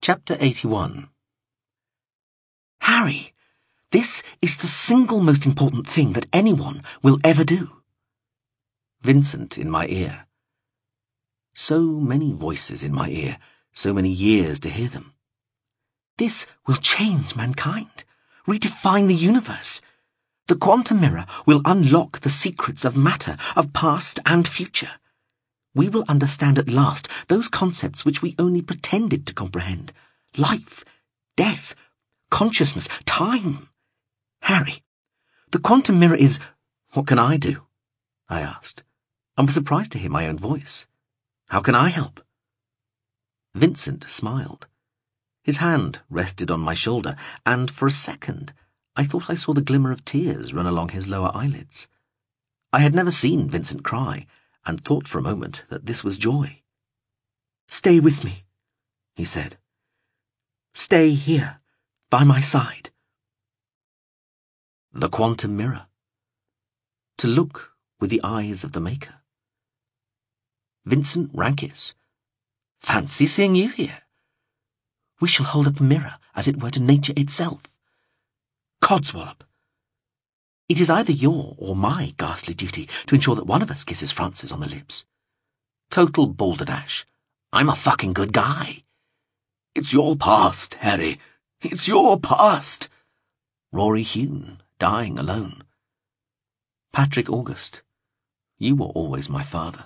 Chapter 81. Harry, this is the single most important thing that anyone will ever do. Vincent in my ear. So many voices in my ear, so many years to hear them. This will change mankind, redefine the universe. The quantum mirror will unlock the secrets of matter, of past and future. We will understand at last those concepts which we only pretended to comprehend. Life, death, consciousness, time. Harry, the quantum mirror is... What can I do? I asked, and was surprised to hear my own voice. How can I help? Vincent smiled. His hand rested on my shoulder, and for a second I thought I saw the glimmer of tears run along his lower eyelids. I had never seen Vincent cry, and thought for a moment that this was joy. "Stay with me," he said. "Stay here, by my side." The quantum mirror. To look with the eyes of the Maker. Vincent Rankis. Fancy seeing you here. We shall hold up a mirror, as it were, to nature itself. Codswallop. It is either your or my ghastly duty to ensure that one of us kisses Francis on the lips. Total balderdash. I'm a fucking good guy. It's your past, Harry. It's your past. Rory Hune, dying alone. Patrick August. You were always my father.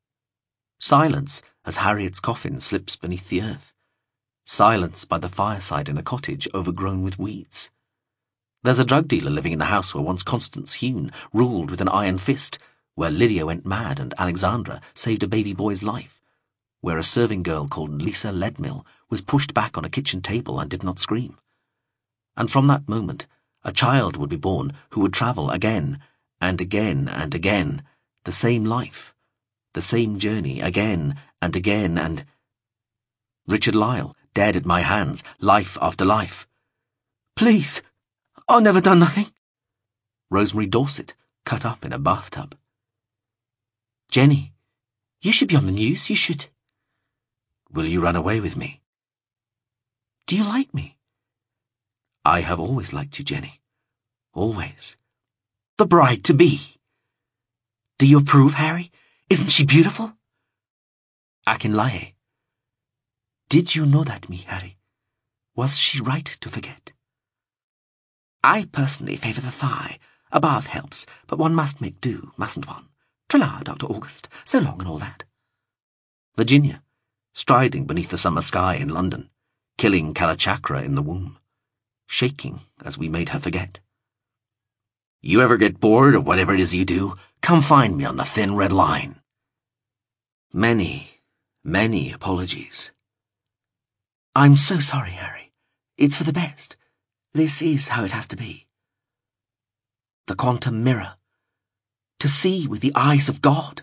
Silence as Harriet's coffin slips beneath the earth. Silence by the fireside in a cottage overgrown with weeds. There's a drug dealer living in the house where once Constance Hune ruled with an iron fist, where Lydia went mad and Alexandra saved a baby boy's life, where a serving girl called Lisa Leadmill was pushed back on a kitchen table and did not scream. And from that moment, a child would be born who would travel again and again and again, the same life, the same journey again and again and... Richard Lyle, dead at my hands, life after life. Please! I've never done nothing. Rosemary Dorset, cut up in a bathtub. Jenny, you should be on the news, you should. Will you run away with me? Do you like me? I have always liked you, Jenny. Always. The bride-to-be. Do you approve, Harry? Isn't she beautiful? Akinlaye. Did you know that me, Harry? Was she right to forget? I personally favour the thigh. A bath helps, but one must make do, mustn't one? Tra-la, Dr. August, so long and all that. Virginia, striding beneath the summer sky in London, killing Kalachakra in the womb, shaking as we made her forget. You ever get bored of whatever it is you do, come find me on the thin red line. Many, many apologies. I'm so sorry, Harry. It's for the best. This is how it has to be. The quantum mirror. To see with the eyes of God.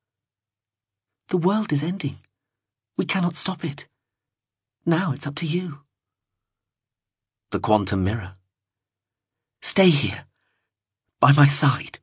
The world is ending. We cannot stop it. Now it's up to you. The quantum mirror. Stay here, by my side.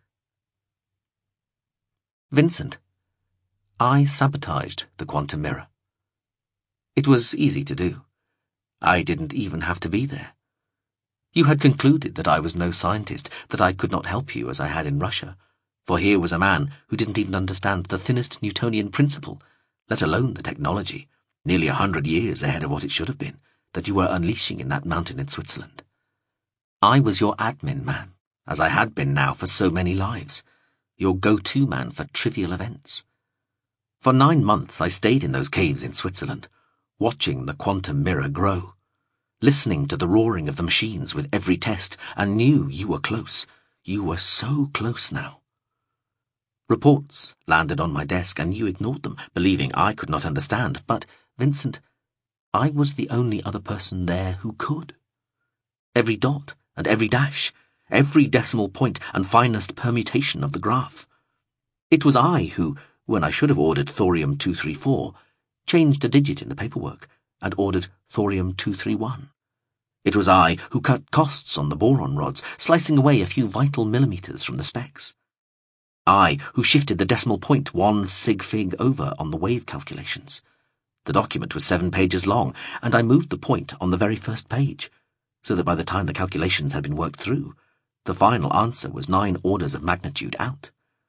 Vincent. I sabotaged the quantum mirror. It was easy to do. I didn't even have to be there. You had concluded that I was no scientist, that I could not help you as I had in Russia, for here was a man who didn't even understand the thinnest Newtonian principle, let alone the technology, nearly 100 years ahead of what it should have been, that you were unleashing in that mountain in Switzerland. I was your admin man, as I had been now for so many lives, your go-to man for trivial events. For 9 months I stayed in those caves in Switzerland, watching the quantum mirror grow, listening to the roaring of the machines with every test, and knew you were close. You were so close now. Reports landed on my desk, and you ignored them, believing I could not understand. But, Vincent, I was the only other person there who could. Every dot and every dash, every decimal point and finest permutation of the graph. It was I who, when I should have ordered thorium-234, changed a digit in the paperwork and ordered thorium-231. It was I who cut costs on the boron rods, slicing away a few vital millimeters from the specs. I who shifted the decimal point 1 sig fig over on the wave calculations. The document was 7 pages long, and I moved the point on the very first page, so that by the time the calculations had been worked through, the final answer was 9 orders of magnitude out.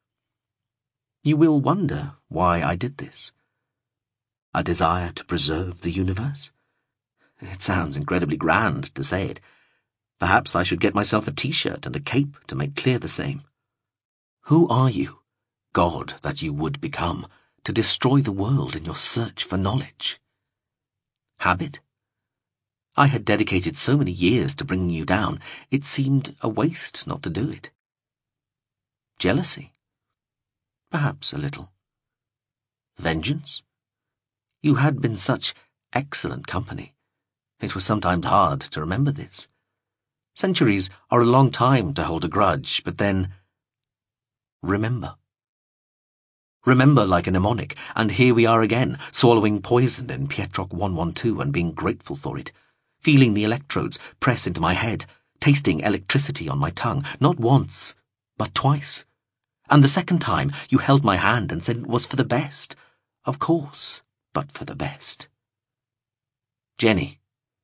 You will wonder why I did this. A desire to preserve the universe? It sounds incredibly grand to say it. Perhaps I should get myself a t-shirt and a cape to make clear the same. Who are you, God that you would become, to destroy the world in your search for knowledge? Habit? I had dedicated so many years to bringing you down, it seemed a waste not to do it. Jealousy? Perhaps a little. Vengeance? You had been such excellent company. It was sometimes hard to remember this. Centuries are a long time to hold a grudge, but then... remember. Remember like a mnemonic, and here we are again, swallowing poison in Pietrock 112 and being grateful for it, feeling the electrodes press into my head, tasting electricity on my tongue, not once, but twice. And the second time you held my hand and said it was for the best. Of course, but for the best. Jenny.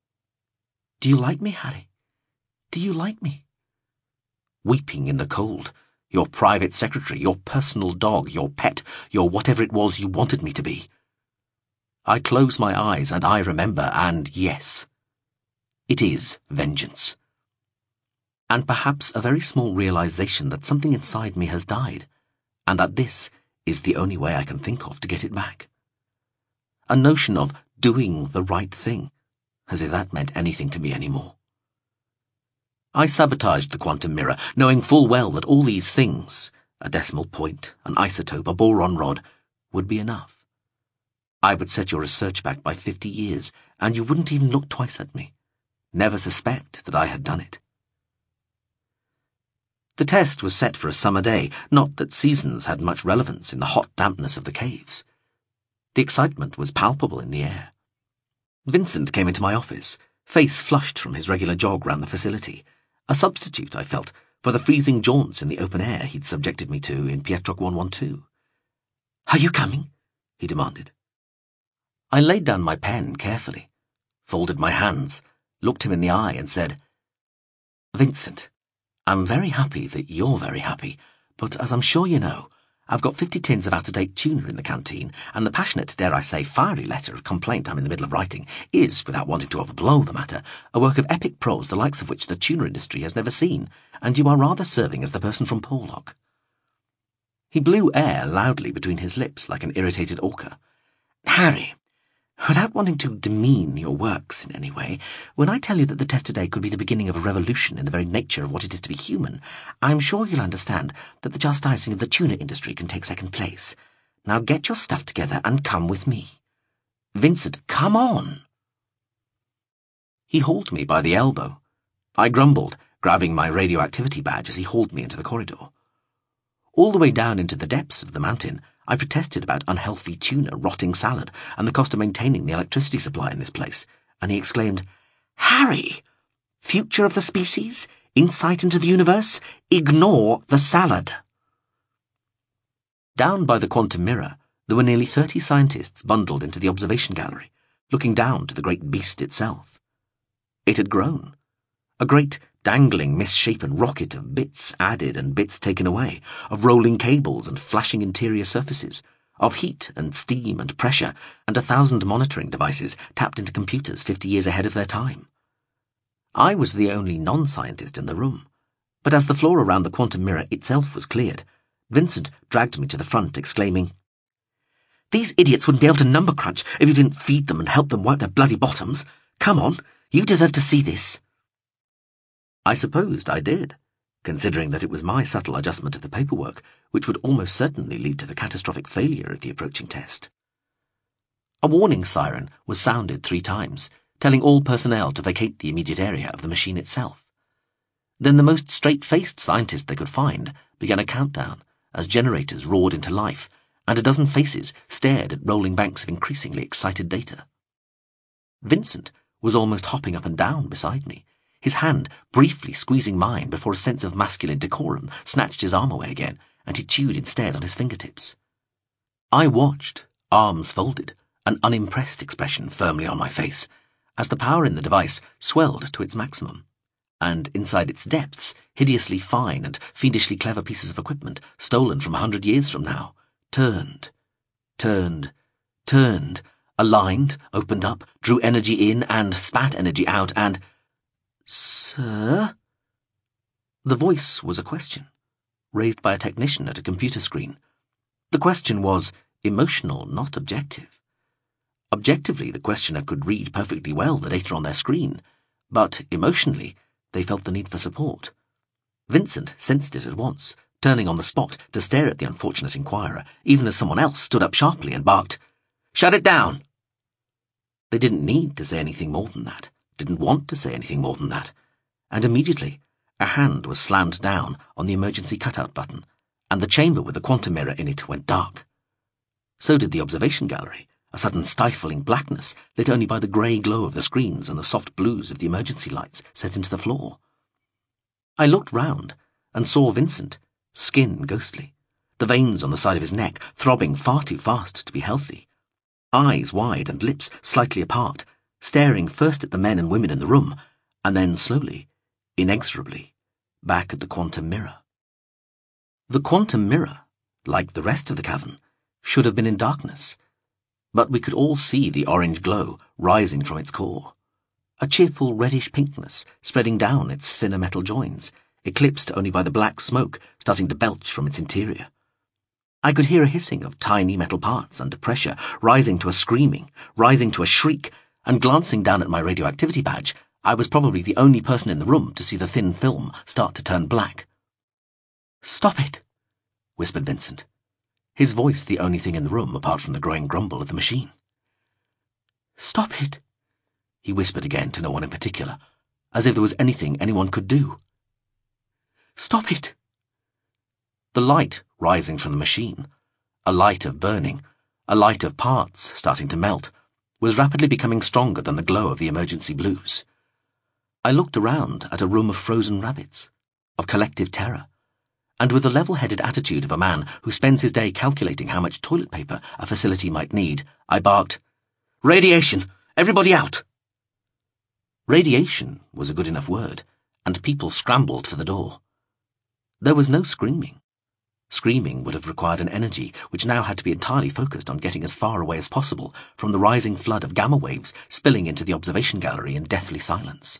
Do you like me, Harry? Do you like me? Weeping in the cold. Your private secretary, your personal dog, your pet, your whatever it was you wanted me to be. I close my eyes and I remember, and yes, it is vengeance. And perhaps a very small realization that something inside me has died, and that this is the only way I can think of to get it back. A notion of doing the right thing, as if that meant anything to me anymore. I sabotaged the quantum mirror, knowing full well that all these things, a decimal point, an isotope, a boron rod, would be enough. I would set your research back by 50 years, and you wouldn't even look twice at me, never suspect that I had done it. The test was set for a summer day, not that seasons had much relevance in the hot dampness of the caves. The excitement was palpable in the air. Vincent came into my office, face flushed from his regular jog round the facility. A substitute, I felt, for the freezing jaunts in the open air he'd subjected me to in Pietrock 112. "Are you coming?" he demanded. I laid down my pen carefully, folded my hands, looked him in the eye and said, "Vincent, I'm very happy that you're very happy, but as I'm sure you know, I've got 50 tins of out-of-date tuna in the canteen, and the passionate, dare I say, fiery letter of complaint I'm in the middle of writing is, without wanting to overblow the matter, a work of epic prose the likes of which the tuna industry has never seen, and you are rather serving as the person from Porlock." He blew air loudly between his lips like an irritated orca. "Harry, without wanting to demean your works in any way, when I tell you that the test today could be the beginning of a revolution in the very nature of what it is to be human, I'm sure you'll understand that the chastising of the tuna industry can take second place. Now get your stuff together and come with me. Vincent, come on!" He hauled me by the elbow. I grumbled, grabbing my radioactivity badge as he hauled me into the corridor. All the way down into the depths of the mountain, I protested about unhealthy tuna, rotting salad, and the cost of maintaining the electricity supply in this place, and he exclaimed, "Harry! Future of the species? Insight into the universe? Ignore the salad!" Down by the quantum mirror, there were nearly 30 scientists bundled into the observation gallery, looking down to the great beast itself. It had grown. A great, dangling, misshapen rocket of bits added and bits taken away, of rolling cables and flashing interior surfaces, of heat and steam and pressure, and 1,000 monitoring devices tapped into computers 50 years ahead of their time. I was the only non-scientist in the room, but as the floor around the quantum mirror itself was cleared, Vincent dragged me to the front, exclaiming, "These idiots wouldn't be able to number crunch if you didn't feed them and help them wipe their bloody bottoms. Come on, you deserve to see this." I supposed I did, considering that it was my subtle adjustment of the paperwork which would almost certainly lead to the catastrophic failure of the approaching test. A warning siren was sounded 3 times, telling all personnel to vacate the immediate area of the machine itself. Then the most straight-faced scientist they could find began a countdown as generators roared into life, and a dozen faces stared at rolling banks of increasingly excited data. Vincent was almost hopping up and down beside me, his hand briefly squeezing mine before a sense of masculine decorum snatched his arm away again, and he chewed instead on his fingertips. I watched, arms folded, an unimpressed expression firmly on my face, as the power in the device swelled to its maximum, and inside its depths, hideously fine and fiendishly clever pieces of equipment, stolen from 100 years from now, turned, aligned, opened up, drew energy in and spat energy out, and... "Sir?" The voice was a question, raised by a technician at a computer screen. The question was emotional, not objective. Objectively, the questioner could read perfectly well the data on their screen, but emotionally, they felt the need for support. Vincent sensed it at once, turning on the spot to stare at the unfortunate inquirer, even as someone else stood up sharply and barked, "Shut it down!" They didn't need to say anything more than that, didn't want to say anything more than that, and immediately a hand was slammed down on the emergency cutout button, and the chamber with the quantum mirror in it went dark. So did the observation gallery, a sudden stifling blackness lit only by the grey glow of the screens and the soft blues of the emergency lights set into the floor. I looked round and saw Vincent, skin ghostly, the veins on the side of his neck throbbing far too fast to be healthy, eyes wide and lips slightly apart, staring first at the men and women in the room, and then slowly, inexorably, back at the quantum mirror. The quantum mirror, like the rest of the cavern, should have been in darkness, but we could all see the orange glow rising from its core, a cheerful reddish pinkness spreading down its thinner metal joins, eclipsed only by the black smoke starting to belch from its interior. I could hear a hissing of tiny metal parts under pressure, rising to a screaming, rising to a shriek, and glancing down at my radioactivity badge, I was probably the only person in the room to see the thin film start to turn black. "Stop it," whispered Vincent, his voice the only thing in the room apart from the growing grumble of the machine. "Stop it," he whispered again to no one in particular, as if there was anything anyone could do. "Stop it." The light rising from the machine, a light of burning, a light of parts starting to melt, was rapidly becoming stronger than the glow of the emergency blues. I looked around at a room of frozen rabbits, of collective terror, and with the level-headed attitude of a man who spends his day calculating how much toilet paper a facility might need, I barked, "Radiation! Everybody out!" Radiation was a good enough word, and people scrambled for the door. There was no screaming. Screaming would have required an energy which now had to be entirely focused on getting as far away as possible from the rising flood of gamma waves spilling into the observation gallery in deathly silence.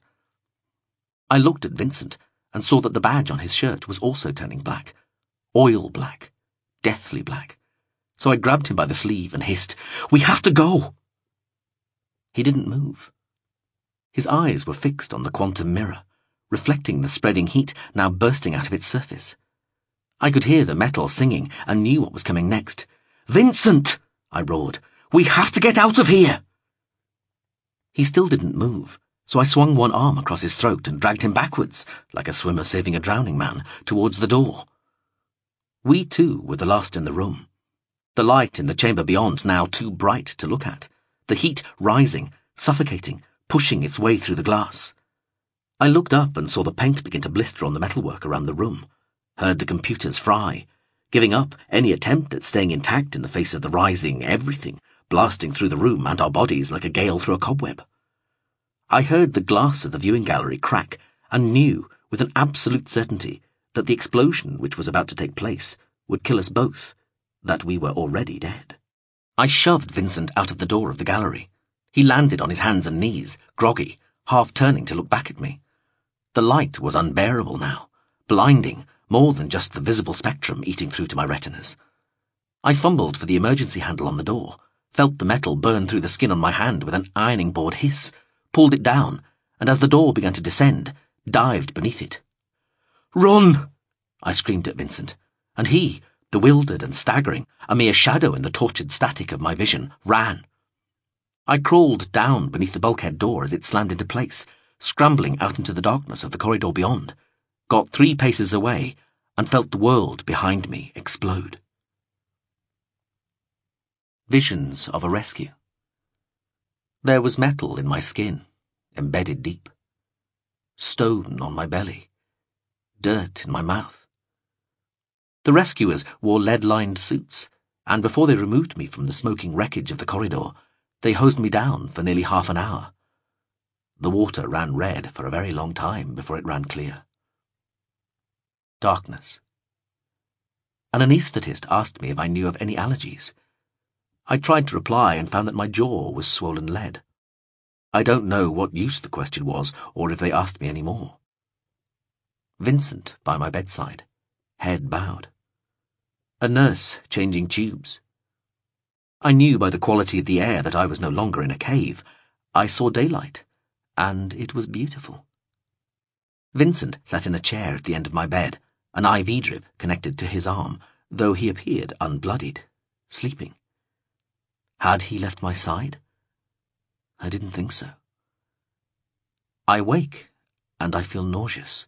I looked at Vincent and saw that the badge on his shirt was also turning black. Oil black. Deathly black. So I grabbed him by the sleeve and hissed, "We have to go!" He didn't move. His eyes were fixed on the quantum mirror, reflecting the spreading heat now bursting out of its surface. I could hear the metal singing and knew what was coming next. "Vincent!" I roared. "We have to get out of here!" He still didn't move, so I swung one arm across his throat and dragged him backwards, like a swimmer saving a drowning man, towards the door. We too were the last in the room. The light in the chamber beyond now too bright to look at, the heat rising, suffocating, pushing its way through the glass. I looked up and saw the paint begin to blister on the metalwork around the room, heard the computers fry, giving up any attempt at staying intact in the face of the rising everything blasting through the room and our bodies like a gale through a cobweb. I heard the glass of the viewing gallery crack and knew with an absolute certainty that the explosion which was about to take place would kill us both, that we were already dead. I shoved Vincent out of the door of the gallery. He landed on his hands and knees, groggy, half turning to look back at me. The light was unbearable now, blinding, more than just the visible spectrum eating through to my retinas. I fumbled for the emergency handle on the door, felt the metal burn through the skin on my hand with an ironing board hiss, pulled it down, and as the door began to descend, dived beneath it. "Run!" I screamed at Vincent, and he, bewildered and staggering, a mere shadow in the tortured static of my vision, ran. I crawled down beneath the bulkhead door as it slammed into place, scrambling out into the darkness of the corridor beyond, got 3 paces away, and felt the world behind me explode. Visions of a rescue. There was metal in my skin, embedded deep. Stone on my belly. Dirt in my mouth. The rescuers wore lead-lined suits, and before they removed me from the smoking wreckage of the corridor, They hosed me down for nearly half an hour. The water ran red for a very long time before it ran clear. Darkness. An anaesthetist asked me if I knew of any allergies. I tried to reply and found that my jaw was swollen lead. I don't know what use the question was, or if they asked me any more. Vincent by my bedside, head bowed. A nurse changing tubes. I knew by the quality of the air that I was no longer in a cave. I saw daylight, and it was beautiful. Vincent sat in a chair at the end of my bed, an IV drip connected to his arm, though he appeared unbloodied, sleeping. Had he left my side? I didn't think so. I wake, and I feel nauseous.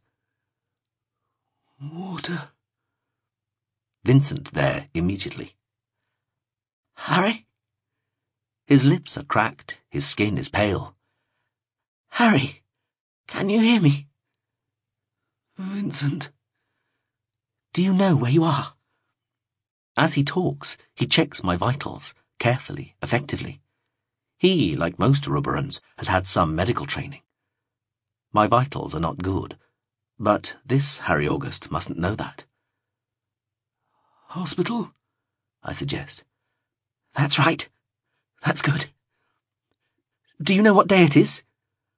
Water. Vincent there immediately. Harry? His lips are cracked, his skin is pale. Harry, can you hear me? Vincent. Do you know where you are? As he talks, he checks my vitals, carefully, effectively. He, like most Aruberans, has had some medical training. My vitals are not good, but this Harry August mustn't know that. Hospital? I suggest. That's right. That's good. Do you know what day it is?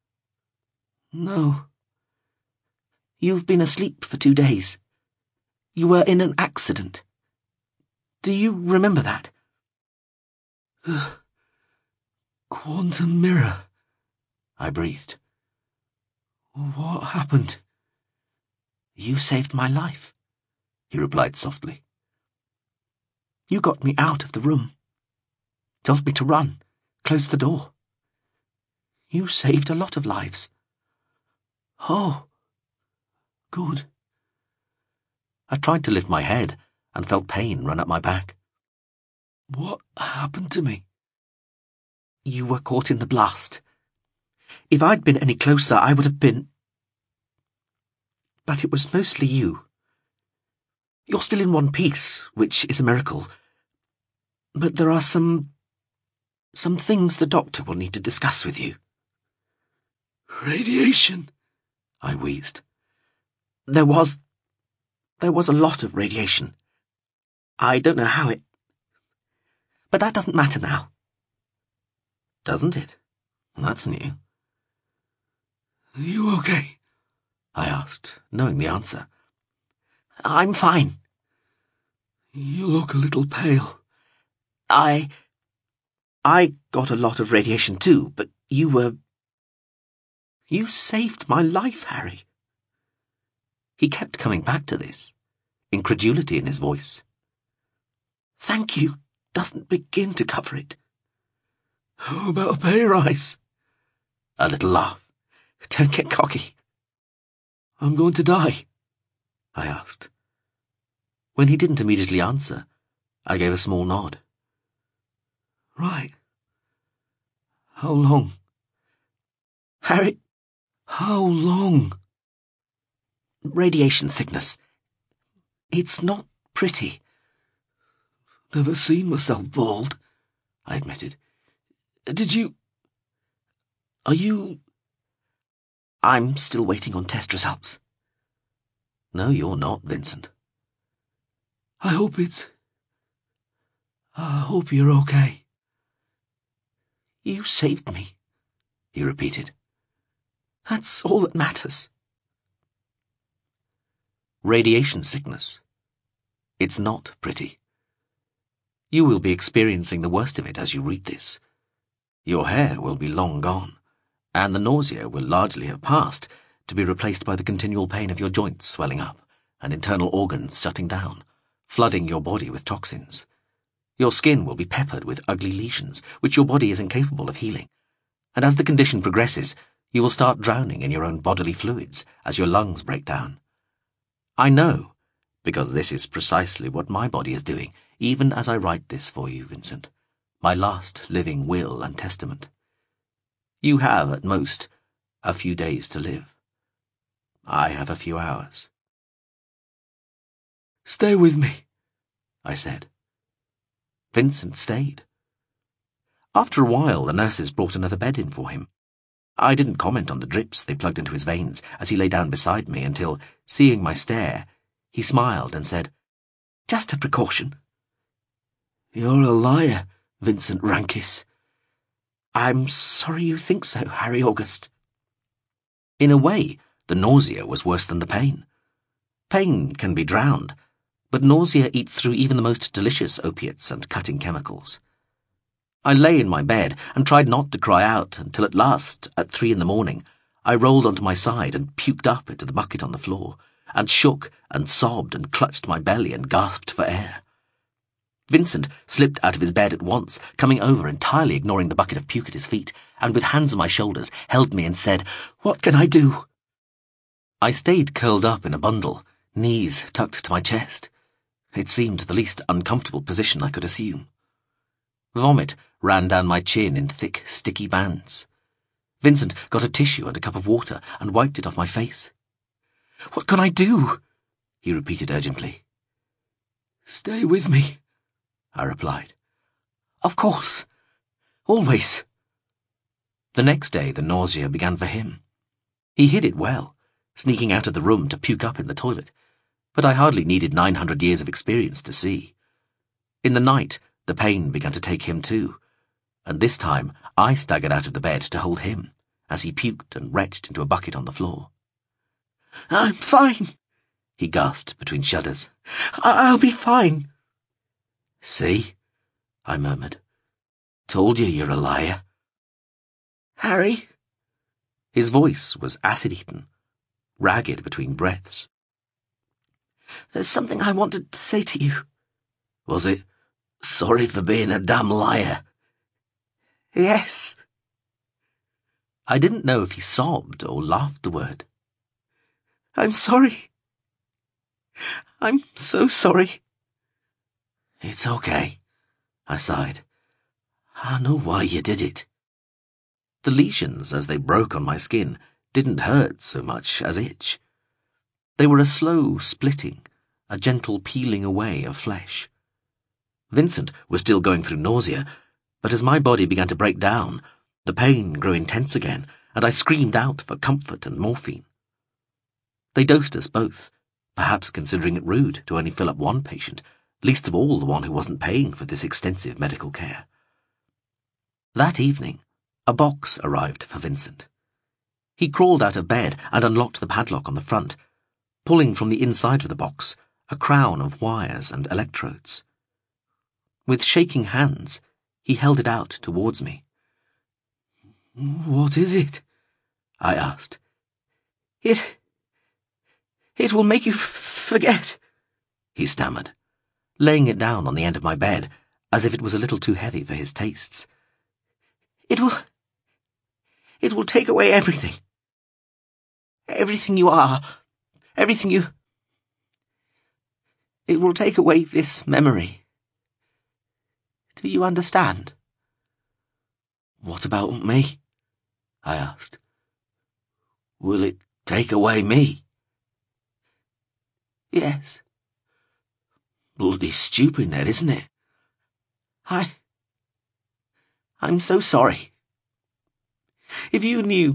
No. You've been asleep for 2 days. You were in an accident. Do you remember that? The quantum mirror, I breathed. What happened? You saved my life, he replied softly. You got me out of the room. Told me to run, close the door. You saved a lot of lives. Oh, good. I tried to lift my head and felt pain run up my back. What happened to me? You were caught in the blast. If I'd been any closer, I would have been... But it was mostly you. You're still in one piece, which is a miracle. But there are some things the doctor will need to discuss with you. Radiation, I wheezed. There was a lot of radiation. I don't know how it... But that doesn't matter now. Doesn't it? That's new. Are you okay? I asked, knowing the answer. I'm fine. You look a little pale. I got a lot of radiation too, but you saved my life, Harry. He kept coming back to this, incredulity in his voice. Thank you doesn't begin to cover it. How about a pay rise? A little laugh. Don't get cocky. I'm going to die, I asked. When he didn't immediately answer, I gave a small nod. Right. How long? Harry, how long? Radiation sickness. It's not pretty. Never seen myself bald, I admitted. Did you... Are you... I'm still waiting on test results. No, you're not, Vincent. I hope you're okay. You saved me, he repeated. That's all that matters. Radiation sickness. It's not pretty. You will be experiencing the worst of it as you read this. Your hair will be long gone, and the nausea will largely have passed, to be replaced by the continual pain of your joints swelling up and internal organs shutting down, flooding your body with toxins. Your skin will be peppered with ugly lesions, which your body is incapable of healing, and as the condition progresses, you will start drowning in your own bodily fluids as your lungs break down. I know, because this is precisely what my body is doing, even as I write this for you, Vincent, my last living will and testament. You have, at most, a few days to live. I have a few hours. Stay with me, I said. Vincent stayed. After a while, the nurses brought another bed in for him. I didn't comment on the drips they plugged into his veins as he lay down beside me until, seeing my stare, he smiled and said, "Just a precaution." "You're a liar, Vincent Rankis." "I'm sorry you think so, Harry August." In a way, the nausea was worse than the pain. Pain can be drowned, but nausea eats through even the most delicious opiates and cutting chemicals. I lay in my bed and tried not to cry out until at last, at 3 a.m, I rolled onto my side and puked up into the bucket on the floor, and shook and sobbed and clutched my belly and gasped for air. Vincent slipped out of his bed at once, coming over entirely ignoring the bucket of puke at his feet, and with hands on my shoulders held me and said, "What can I do?" I stayed curled up in a bundle, knees tucked to my chest. It seemed the least uncomfortable position I could assume. Vomit ran down my chin in thick, sticky bands. Vincent got a tissue and a cup of water and wiped it off my face. "What can I do?" he repeated urgently. "Stay with me," I replied. "Of course. Always." The next day the nausea began for him. He hid it well, sneaking out of the room to puke up in the toilet, but I hardly needed 900 years of experience to see. In the night, the pain began to take him too, and this time I staggered out of the bed to hold him, as he puked and retched into a bucket on the floor. "I'm fine," he gasped between shudders. "I'll be fine." "See?" I murmured. "Told you you're a liar." "Harry?" His voice was acid-eaten, ragged between breaths. "There's something I wanted to say to you." "Was it, 'Sorry for being a damn liar'?" "Yes." I didn't know if he sobbed or laughed the word. "I'm sorry. I'm so sorry." "It's okay," I sighed. "I know why you did it." The lesions, as they broke on my skin, didn't hurt so much as itch. They were a slow splitting, a gentle peeling away of flesh. Vincent was still going through nausea, but as my body began to break down, the pain grew intense again, and I screamed out for comfort and morphine. They dosed us both, perhaps considering it rude to only fill up one patient, least of all the one who wasn't paying for this extensive medical care. That evening, a box arrived for Vincent. He crawled out of bed and unlocked the padlock on the front, pulling from the inside of the box a crown of wires and electrodes. With shaking hands, he held it out towards me. "What is it?" I asked. It will make you forget," he stammered, laying it down on the end of my bed, as if it was a little too heavy for his tastes. It will take away everything. Everything you are, everything you... It will take away this memory. Do you understand?" "What about me?" I asked. "Will it take away me?" "Yes." "Bloody stupid, Ned, isn't it?" I'm so sorry. If you knew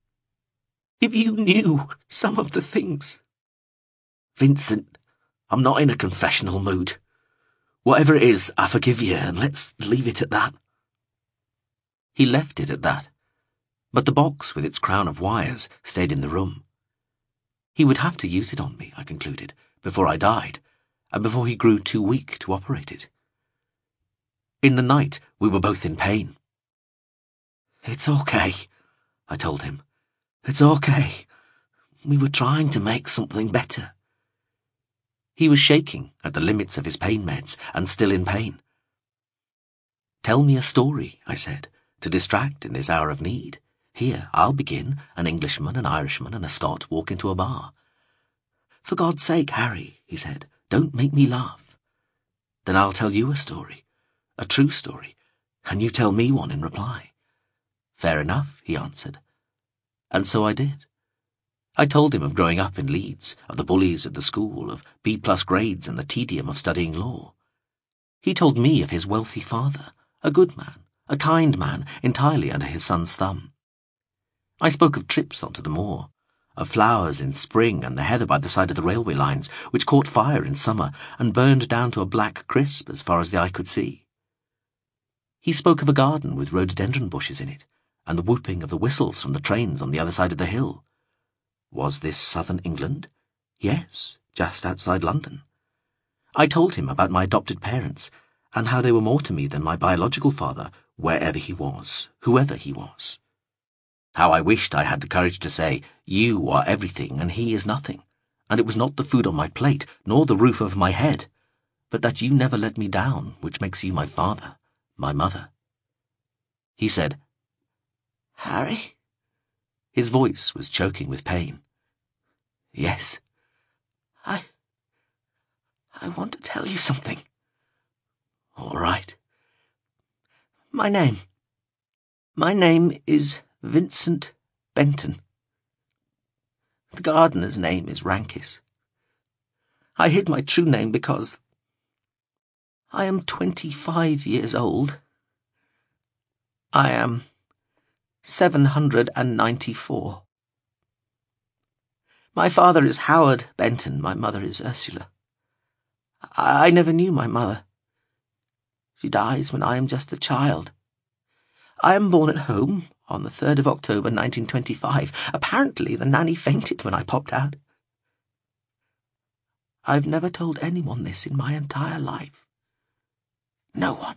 some of the things..." "Vincent, I'm not in a confessional mood. Whatever it is, I forgive you, and let's leave it at that." He left it at that, but the box with its crown of wires stayed in the room. He would have to use it on me, I concluded, before I died, and before he grew too weak to operate it. In the night, we were both in pain. "It's okay," I told him. "It's okay. We were trying to make something better." He was shaking at the limits of his pain meds and still in pain. "Tell me a story," I said, "to distract in this hour of need. Here, I'll begin. An Englishman, an Irishman, and a Scot walk into a bar." "For God's sake, Harry," he said, "don't make me laugh." "Then I'll tell you a story, a true story, and you tell me one in reply." "Fair enough," he answered. And so I did. I told him of growing up in Leeds, of the bullies at the school, of B+ grades and the tedium of studying law. He told me of his wealthy father, a good man, a kind man entirely under his son's thumb. I spoke of trips onto the moor, of flowers in spring and the heather by the side of the railway lines, which caught fire in summer and burned down to a black crisp as far as the eye could see. He spoke of a garden with rhododendron bushes in it, and the whooping of the whistles from the trains on the other side of the hill. Was this southern England? Yes, just outside London. I told him about my adopted parents, and how they were more to me than my biological father, wherever he was, whoever he was. How I wished I had the courage to say, you are everything and he is nothing, and it was not the food on my plate, nor the roof over my head, but that you never let me down, which makes you my father, my mother. He said, Harry? His voice was choking with pain. Yes. I want to tell you something. All right. My name is Vincent Benton. The gardener's name is Rankis. I hid my true name because I am 25 years old. I am 794. My father is Howard Benton, my mother is Ursula. I never knew my mother. She dies when I am just a child. I am born at home on the 3rd of October 1925. Apparently the nanny fainted when I popped out. I've never told anyone this in my entire life. No one.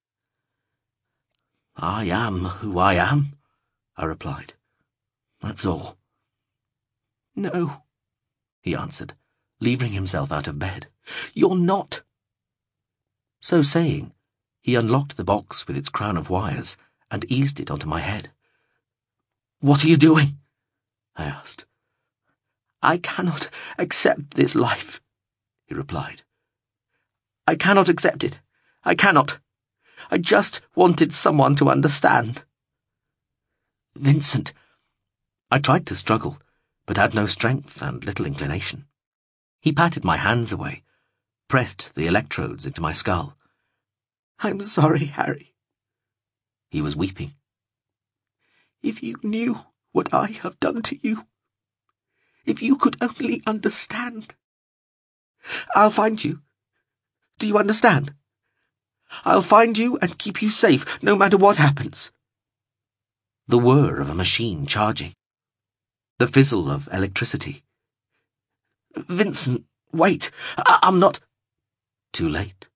I am who I am, I replied. That's all. No, he answered, levering himself out of bed. You're not. So saying, he unlocked the box with its crown of wires and eased it onto my head. What are you doing? I asked. I cannot accept this life, he replied. I cannot accept it. I cannot. I just wanted someone to understand. Vincent. I tried to struggle, but had no strength and little inclination. He patted my hands away, pressed the electrodes into my skull. I'm sorry, Harry. He was weeping. If you knew what I have done to you, if you could only understand. I'll find you. Do you understand? I'll find you and keep you safe, no matter what happens. The whir of a machine charging. The fizzle of electricity. Vincent, wait. I'm not... Too late.